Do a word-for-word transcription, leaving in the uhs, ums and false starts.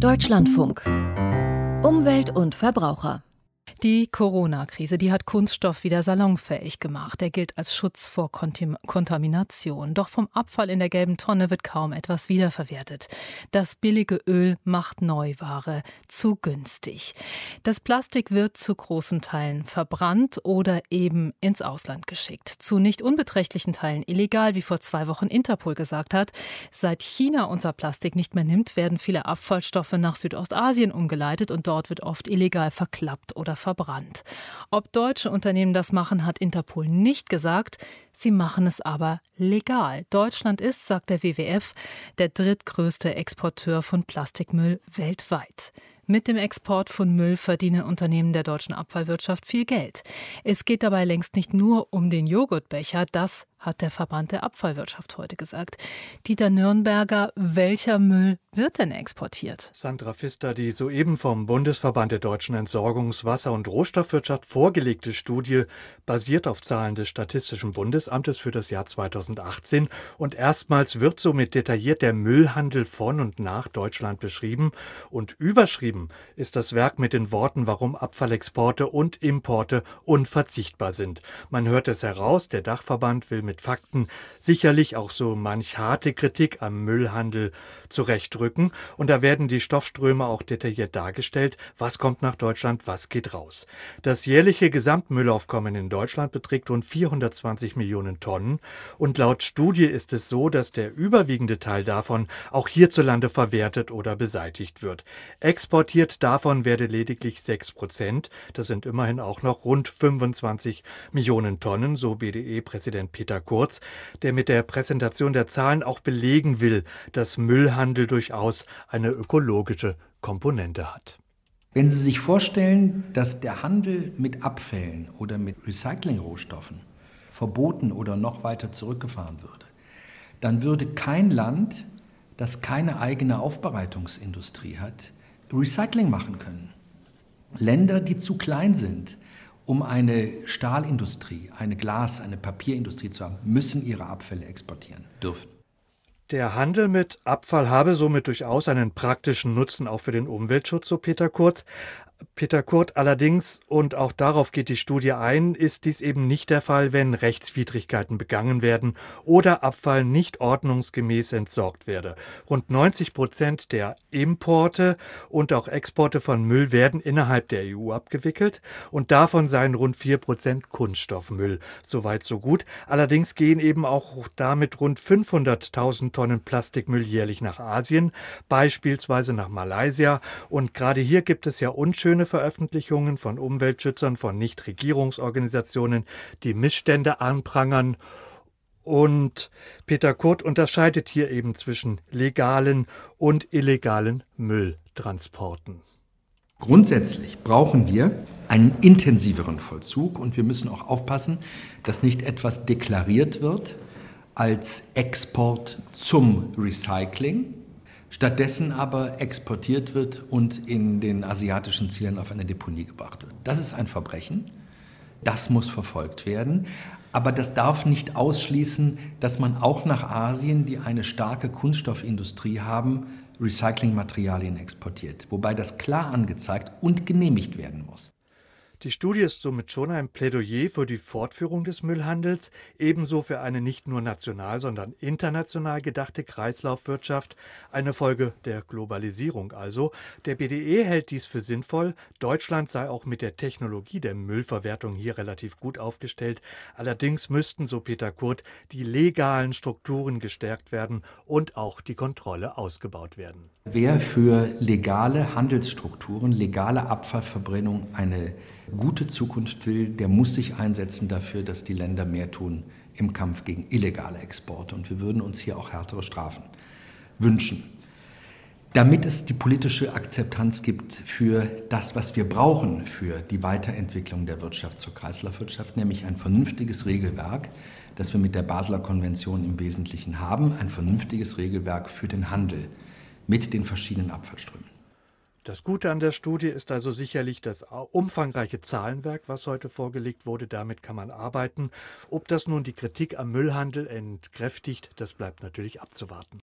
Deutschlandfunk. Umwelt und Verbraucher. Die Corona-Krise, die hat Kunststoff wieder salonfähig gemacht. Er gilt als Schutz vor Kontim- Kontamination. Doch vom Abfall in der gelben Tonne wird kaum etwas wiederverwertet. Das billige Öl macht Neuware zu günstig. Das Plastik wird zu großen Teilen verbrannt oder eben ins Ausland geschickt. Zu nicht unbeträchtlichen Teilen illegal, wie vor zwei Wochen Interpol gesagt hat. Seit China unser Plastik nicht mehr nimmt, werden viele Abfallstoffe nach Südostasien umgeleitet und dort wird oft illegal verklappt oder verbrannt. verbrannt. Ob deutsche Unternehmen das machen, hat Interpol nicht gesagt. Sie machen es aber legal. Deutschland ist, sagt der W W F, der drittgrößte Exporteur von Plastikmüll weltweit. Mit dem Export von Müll verdienen Unternehmen der deutschen Abfallwirtschaft viel Geld. Es geht dabei längst nicht nur um den Joghurtbecher, das hat der Verband der Abfallwirtschaft heute gesagt. Dieter Nürnberger, welcher Müll wird denn exportiert? Sandra Pfister, die soeben vom Bundesverband der deutschen Entsorgungs-, Wasser- und Rohstoffwirtschaft vorgelegte Studie basiert auf Zahlen des Statistischen Bundesamtes für das Jahr zweitausendachtzehn und erstmals wird somit detailliert der Müllhandel von und nach Deutschland beschrieben und überschrieben ist das Werk mit den Worten, warum Abfallexporte und Importe unverzichtbar sind. Man hört es heraus, der Dachverband will mit Fakten sicherlich auch so manch harte Kritik am Müllhandel zurechtrücken. Und da werden die Stoffströme auch detailliert dargestellt. Was kommt nach Deutschland, was geht raus? Das jährliche Gesamtmüllaufkommen in Deutschland beträgt rund vierhundertzwanzig Millionen Tonnen. Und laut Studie ist es so, dass der überwiegende Teil davon auch hierzulande verwertet oder beseitigt wird. Exportiert davon werde lediglich sechs Prozent. Das sind immerhin auch noch rund fünfundzwanzig Millionen Tonnen, so B D E-Präsident Peter Kurz, der mit der Präsentation der Zahlen auch belegen will, dass Müllhandel durchaus eine ökologische Komponente hat. Wenn Sie sich vorstellen, dass der Handel mit Abfällen oder mit Recyclingrohstoffen verboten oder noch weiter zurückgefahren würde, dann würde kein Land, das keine eigene Aufbereitungsindustrie hat, Recycling machen können. Länder, die zu klein sind, um eine Stahlindustrie, eine Glas-, eine Papierindustrie zu haben, müssen ihre Abfälle exportieren dürfen. Der Handel mit Abfall habe somit durchaus einen praktischen Nutzen auch für den Umweltschutz, so Peter Kurz. Peter Kurt allerdings, und auch darauf geht die Studie ein, ist dies eben nicht der Fall, wenn Rechtswidrigkeiten begangen werden oder Abfall nicht ordnungsgemäß entsorgt werde. Rund neunzig Prozent der Importe und auch Exporte von Müll werden innerhalb der E U abgewickelt und davon seien rund vier Prozent Kunststoffmüll. Soweit so gut. Allerdings gehen eben auch damit rund fünfhunderttausend Tonnen Plastikmüll jährlich nach Asien, beispielsweise nach Malaysia. Und gerade hier gibt es ja unschöne Veröffentlichungen von Umweltschützern, von Nichtregierungsorganisationen, die Missstände anprangern. Und Peter Kurt unterscheidet hier eben zwischen legalen und illegalen Mülltransporten. Grundsätzlich brauchen wir einen intensiveren Vollzug und wir müssen auch aufpassen, dass nicht etwas deklariert wird als Export zum Recycling, stattdessen aber exportiert wird und in den asiatischen Zielen auf eine Deponie gebracht wird. Das ist ein Verbrechen, das muss verfolgt werden, aber das darf nicht ausschließen, dass man auch nach Asien, die eine starke Kunststoffindustrie haben, Recyclingmaterialien exportiert, wobei das klar angezeigt und genehmigt werden muss. Die Studie ist somit schon ein Plädoyer für die Fortführung des Müllhandels, ebenso für eine nicht nur national, sondern international gedachte Kreislaufwirtschaft, eine Folge der Globalisierung also. Der B D E hält dies für sinnvoll. Deutschland sei auch mit der Technologie der Müllverwertung hier relativ gut aufgestellt. Allerdings müssten, so Peter Kurt, die legalen Strukturen gestärkt werden und auch die Kontrolle ausgebaut werden. Wer für legale Handelsstrukturen, legale Abfallverbrennung eine gute Zukunft will, der muss sich einsetzen dafür, dass die Länder mehr tun im Kampf gegen illegale Exporte. Und wir würden uns hier auch härtere Strafen wünschen. Damit es die politische Akzeptanz gibt für das, was wir brauchen für die Weiterentwicklung der Wirtschaft zur Kreislaufwirtschaft, nämlich ein vernünftiges Regelwerk, das wir mit der Basler Konvention im Wesentlichen haben, ein vernünftiges Regelwerk für den Handel mit den verschiedenen Abfallströmen. Das Gute an der Studie ist also sicherlich das umfangreiche Zahlenwerk, was heute vorgelegt wurde. Damit kann man arbeiten. Ob das nun die Kritik am Müllhandel entkräftigt, das bleibt natürlich abzuwarten.